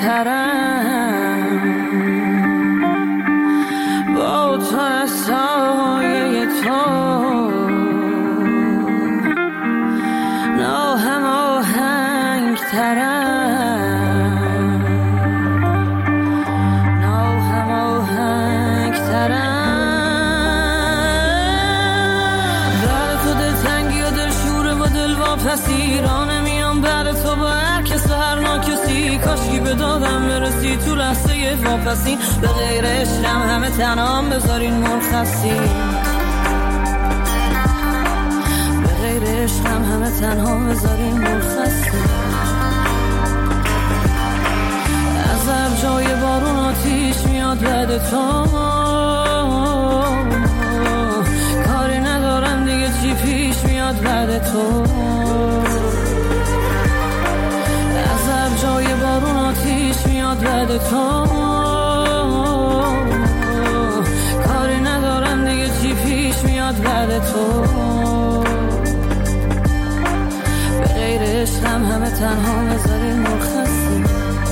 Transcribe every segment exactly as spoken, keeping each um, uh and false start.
ترم با تو سایه تو ناهم آهنگ ترم ناهم آهنگ ترم بعد تو دلتنگی و دل شوره و دل واپسی رانه میام بعد تو با هر کس و هر ناکسی کاشکی به دادم برسی تو لحظه واپسی به غیر عشقم همه تنام بذارین مرخصی به غیر عشقم همه تنها بذارین مرخصی از هر جای بارون آتیش میاد بعد تو کاری ندارم دیگه چی پیش میاد بعد تو از هر جای بارون آتیش میاد بعد تو کاری ندارم دیگه چی پیش میاد بعد تو به غیر عشقم همه تنها بذارین مرخصی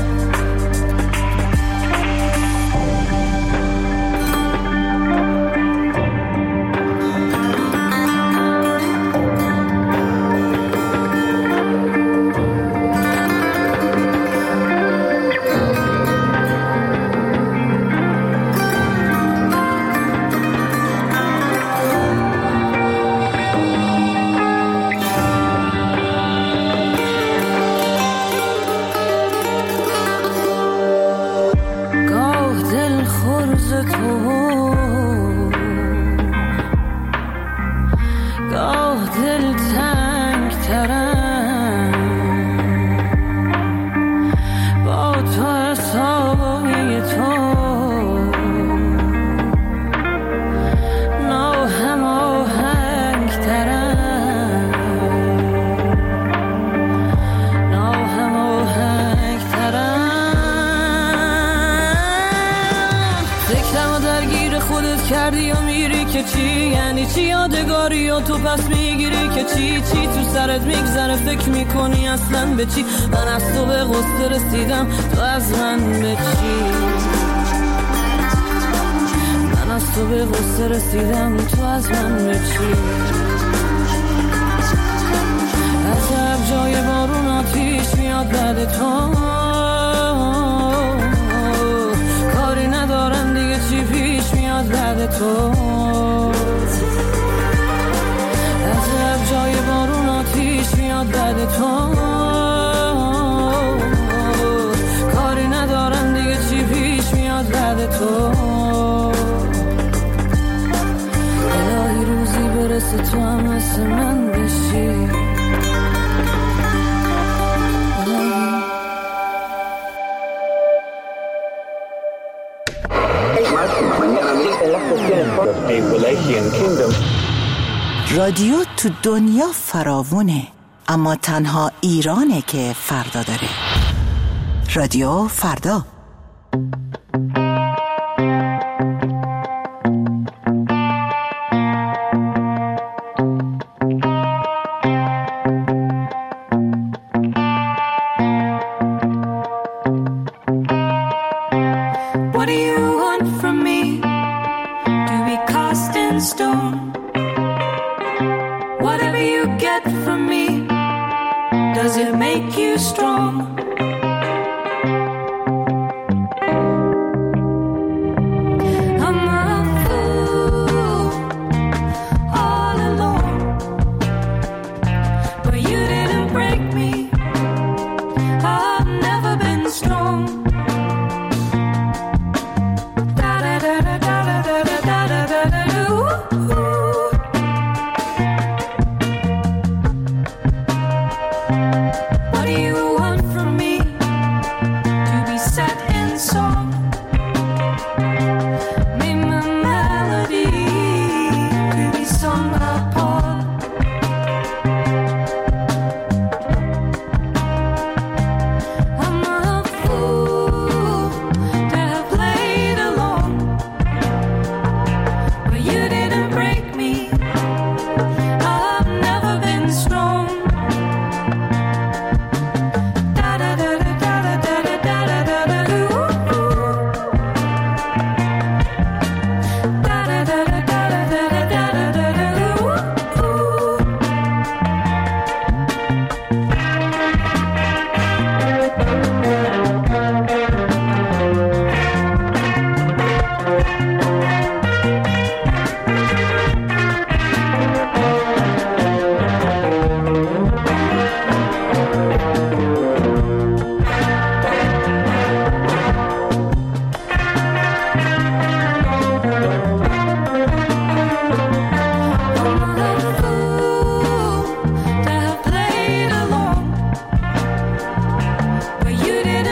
کردی و میری که چی یعنی چی یادگاری و تو پس میگیری که چی چی تو سرت میگذره فکر میکنی اصلا به چی من از تو به غصه رسیدم تو از من به چی من از تو به غصه رسیدم تو از من به چی از هر جای بارون آتیش میاد بعد تو کاری ندارم دیگه چی پیش میاد بعد تو از هر جای بارون آتیش میاد بعد تو کاری ندارم دیگه چی پیش میاد بعد تو الهی روزی برسه تو هم مثل من بشی رادیو تو دنیا فراوونه اما تنها ایرانه که فردا داره. رادیو فردا. What do you want from me?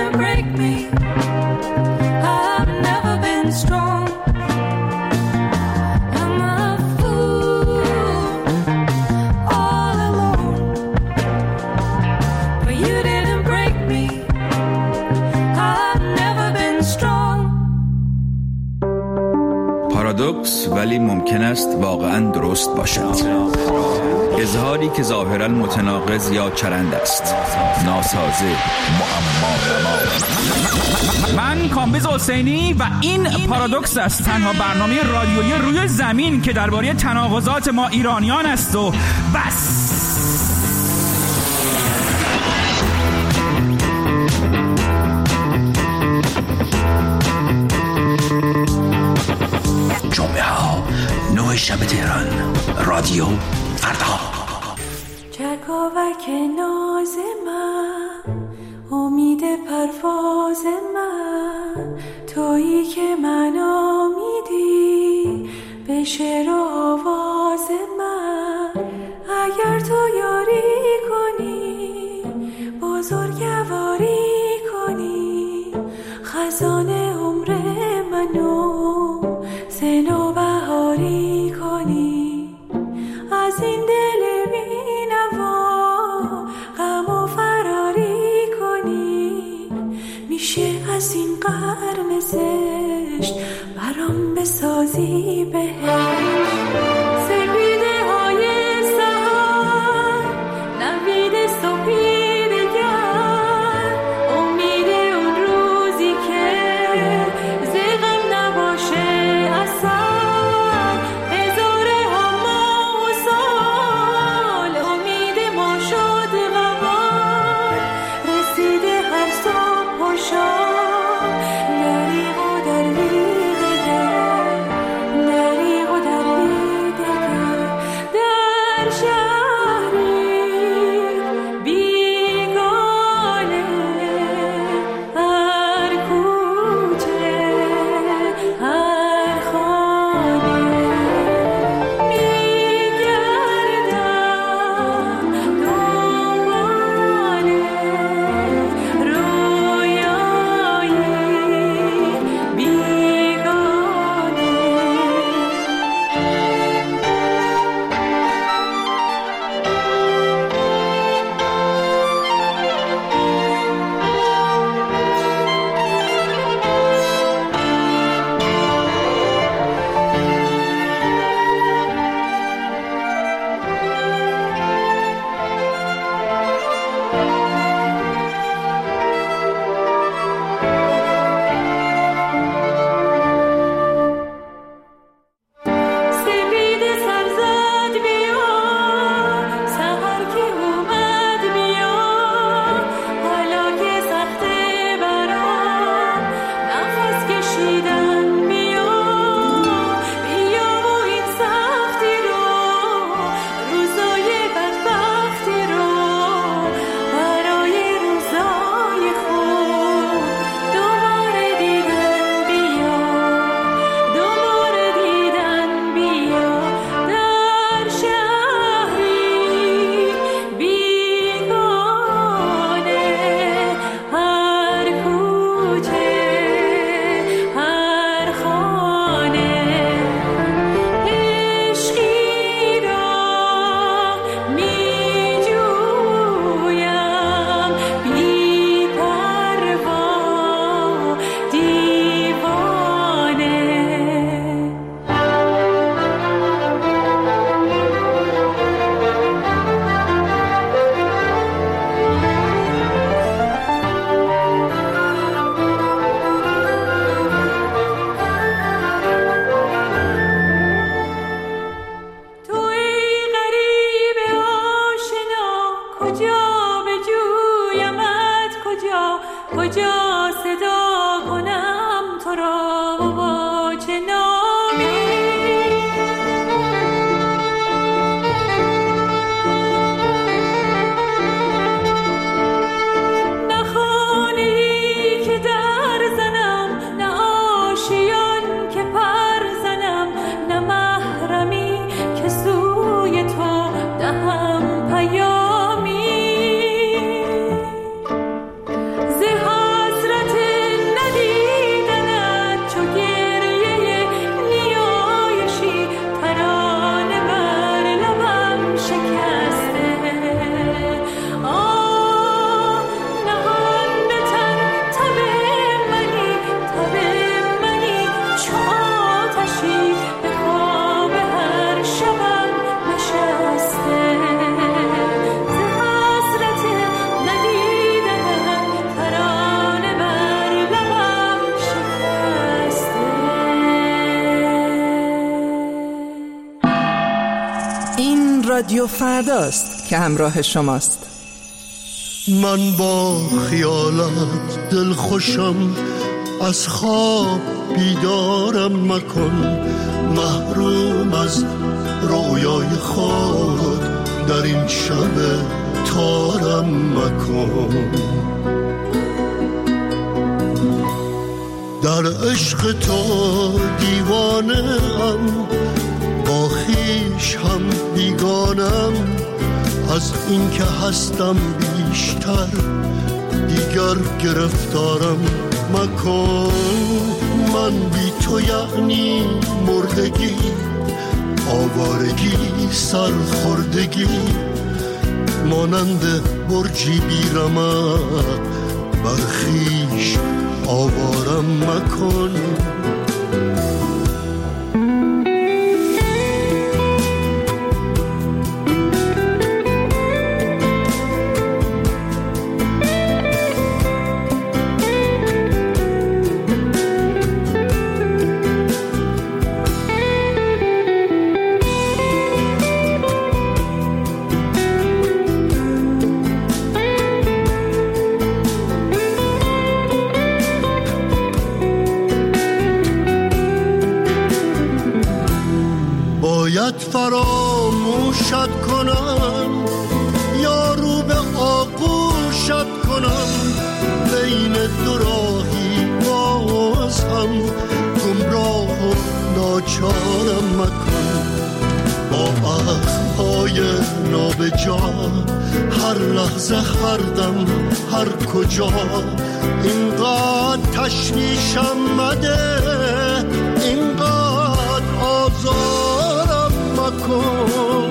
didn't break me. I've never been strong. I'm a fool all alone. But you didn't break me. I've never been strong. پارادوکس ولی ممکن است واقعاً درست باشد. اظهاری که ظاهراً متناقض یا چرند است، ناسازه، معما. من کامبیز حسینی و این پارادوکس است، تنها برنامه رادیویی روی زمین که درباره تناقضات ما ایرانیان است و بس. جمعه ها نه شب تهران، رادیو فردا. چکاوک ناز من، امید پرواز من، تویی که من امیدی به شعر و آواز من. اگر تو یاری کنی، بزرگواری کنی، خزان عمر منو سنو بهاری کنی. از این دل بی‌نوا غم و فراری کنی. میشه از این قرن زشت برام بسازی بهشت. سپیده های سهر، نوید صبحی بگر، امید اون روزی که زغم نباشه اصلا. هزاره ها ماه و سال، امید ما شد غبار. رسیده هر صبح و شام، دریغ و دریغ دگر، دریغ و دریغ دگر. در شهری بیگانه، هر کوچه هر خانه، میگردم دنبال رویایی بیگانه. سپید سرزد بیا، سحر که اومد بیا. حالا که سخته برام نفس کشیدن بیا. بیا و این سختی رو، روزای بدبختی رو، برای روزای خوب دوباره دیدن بیا. دوباره دیدن بیا. در شهری بیگانه، هر کوچه هر خانه، عشقی را می جویم بی پروا دیوانه. تو ای غریب آشنا، کجا بجویمت، کجا کجا صدا کنم تو را با چه نامی. نه خانه‌ای که در زنم، نه آشیان که پر زنم، نه محرمی که سوی تو دهم پیامی. ز حسرت رادیو فرداست که همراه شماست. من با خیالت دل خوشم، از خواب بیدارم مکن، محروم از رویای خود در این شب تارم مکن. در عشق تو دیوانه‌ام، با خویش هم بیگانم، از این که هستم بیشتر دیگر گرفتارم مکن. من بی تو یعنی مردگی، آوارگی، سرخوردگی، مانند برجی بیرمق، بر خویش آوارم مکن. فراموشت کنم یا رو به آغوشت کنم، بین دو راهی باز هم گمراه و ناچارم مکن. با اخمهای نابجا هر لحظه هر دم هر کجا، اینقدر تشویشم مده، اینقدر آزارم مکن.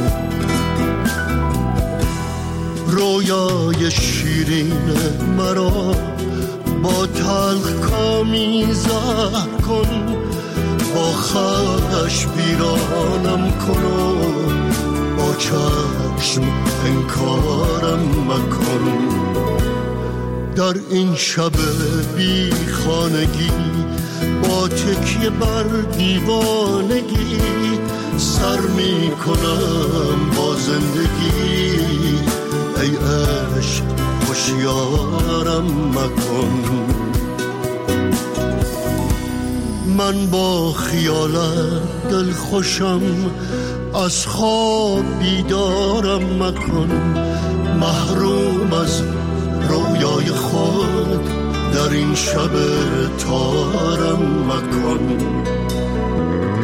رویای شیرین مرا با تلخ کامی زهر کن، با خش بیرانم کن و با چشم انکارم مکن. در این شب بی خانگی با تکیه بر دیوانگی، سر می کنم با زندگی، ای عشق هوشیارم مکن. من با خیالت دل خوشم، از خواب بیدارم مکن، محروم از رویای خود در این شب تارم مکن.